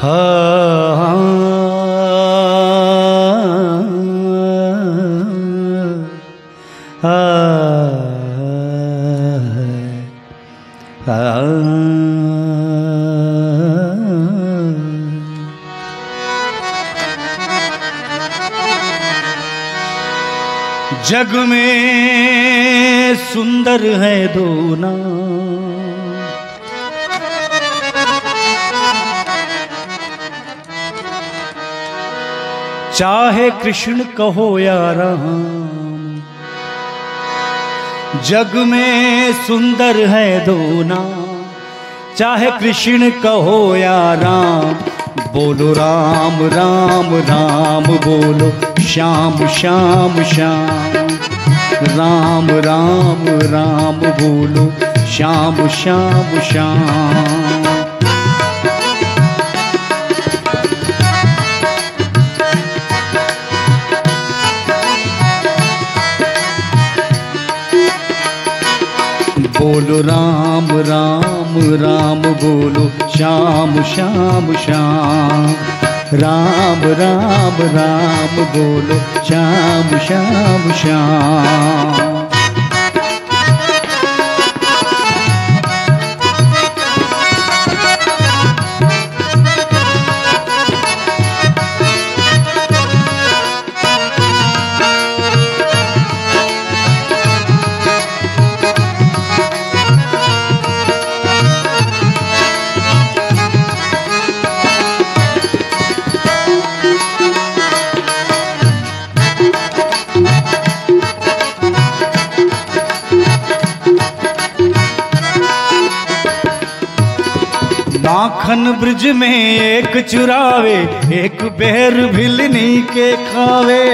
जग में सुंदर है दो नाम, चाहे कृष्ण कहो या राम। जग में सुंदर है दो नाम, चाहे कृष्ण कहो या राम। बोलो राम राम राम, बोलो श्याम श्याम श्याम। राम राम राम, बोलो श्याम श्याम श्याम। बोलो राम राम राम, बोलो श्याम श्याम श्याम। राम राम राम, बोलो श्याम श्याम श्याम। माखन ब्रिज में एक चुरावे, एक बेर भिलनी के खावे।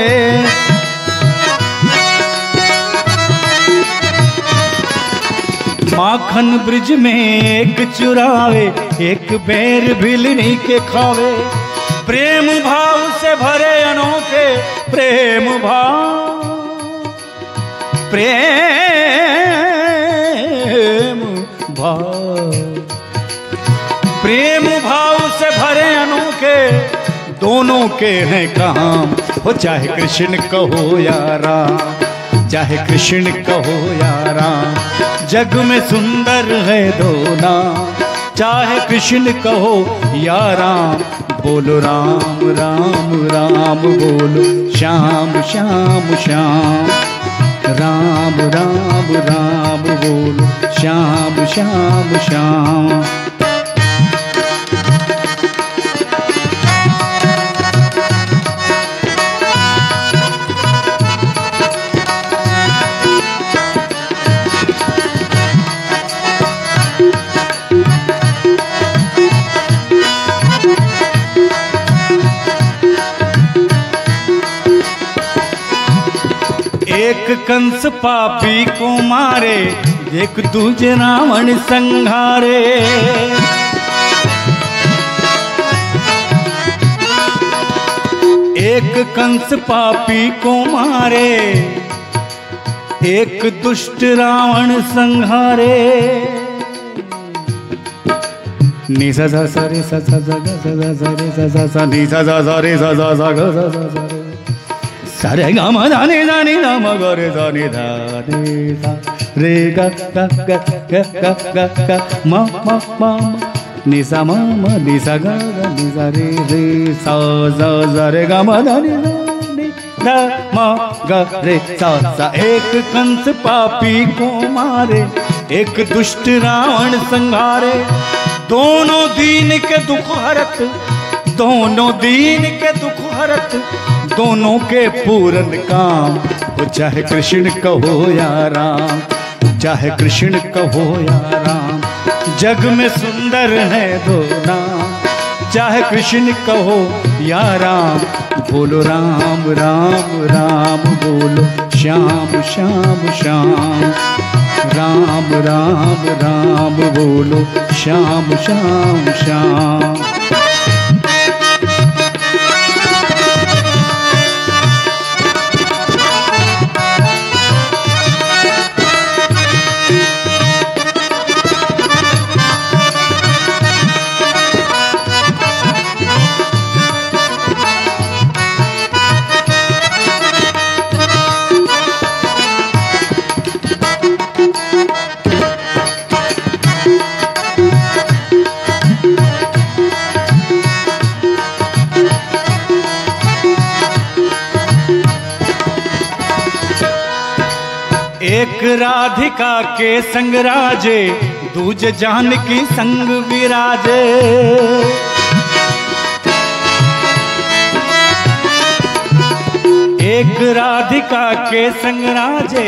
माखन ब्रिज में एक चुरावे, एक बेर भिलनी के खावे। प्रेम भाव से भरे अनोखे, प्रेम भाव, प्रेम भाव, प्रेम भाव से भरे अनोखे दोनों के हैं काम। हो चाहे कृष्ण कहो या राम, चाहे कृष्ण कहो या राम। जग में सुंदर है दो नाम, चाहे कृष्ण कहो या राम। बोलो राम राम राम, बोलो श्याम श्याम श्याम। राम राम राम, बोलो श्याम श्याम श्याम। एक कंस पापी को मारे, एक दूजे रावण संहारे। एक कंस पापी को मारे, एक दुष्ट रावण संहारे। नि सा सा सा रे सा सा सा सा सा रे सा सा सा नि सा सा सा रे सा सा सा गा सा सा सा रे सारे गा मा धा नि धा नि धा म ग रे धा नि धा नि धा रे गा गा गा गा गा गा गा म म म नि सा म म नि सा गा गा नि सा रे रे सा सा सा रे गा म धा नि धा म ग रे सा सा। एक कंस पापी को मारे, एक दुष्ट रावण संहारे। दोनों दीन के दुख हरत, दोनों दीन के दुख हरत, दोनों के पूरन काम। वो चाहे कृष्ण कहो या राम, चाहे कृष्ण कहो या राम। जग में सुंदर है दो नाम, चाहे कृष्ण कहो या राम। बोलो राम राम राम, बोलो श्याम श्याम श्याम। राम राम राम, बोलो श्याम श्याम श्याम। एक राधिका के संग राजे, दूज जानकी संग विराजे। एक राधिका के संग राजे,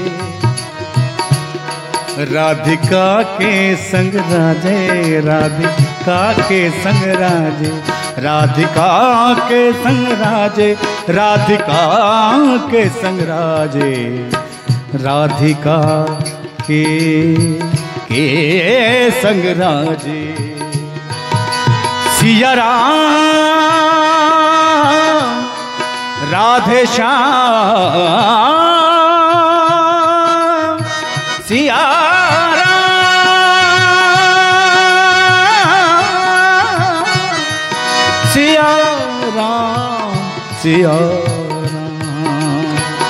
राधिका के संग राजे, राधिका के संग राजे, राधिका के संग राजे, राधिका के संग राजे, राधिका के संग राजे। सिया राम राधे श्याम, सिया राम, सिया राम, सिया राम।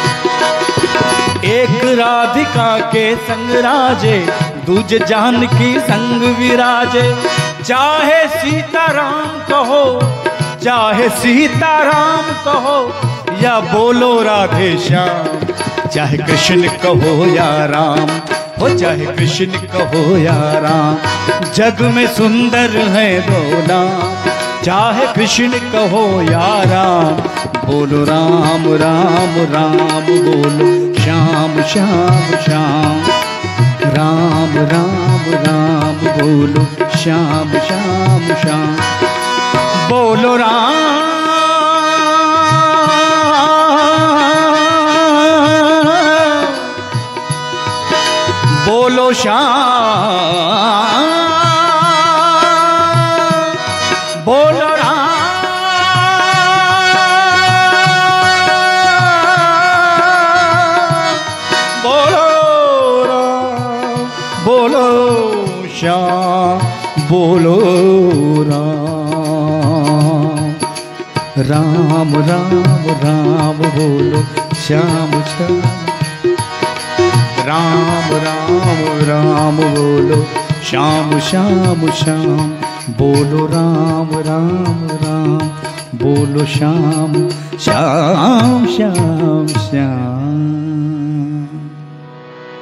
एक राधिका के संग राजे, दूज जानकी संग विराजे। चाहे सीताराम कहो, चाहे सीताराम कहो, या बोलो राधे श्याम, चाहे कृष्ण कहो या राम, हो चाहे कृष्ण कहो या राम, जग में सुंदर है दो नाम, चाहे कृष्ण कहो या राम, बोलो राम राम राम, बोलो श्याम श्याम श्याम, राम राम राम, बोलो श्याम श्याम श्याम, बोलो राम, बोलो श्याम, बोलो राम, बोलो राम, बोलो श्याम, बोलो राम, राम राम राम, बोलो श्याम श्याम, राम राम राम, बोलो श्याम श्याम श्याम, बोलो राम राम राम, बोलो श्याम श्याम श्याम श्याम।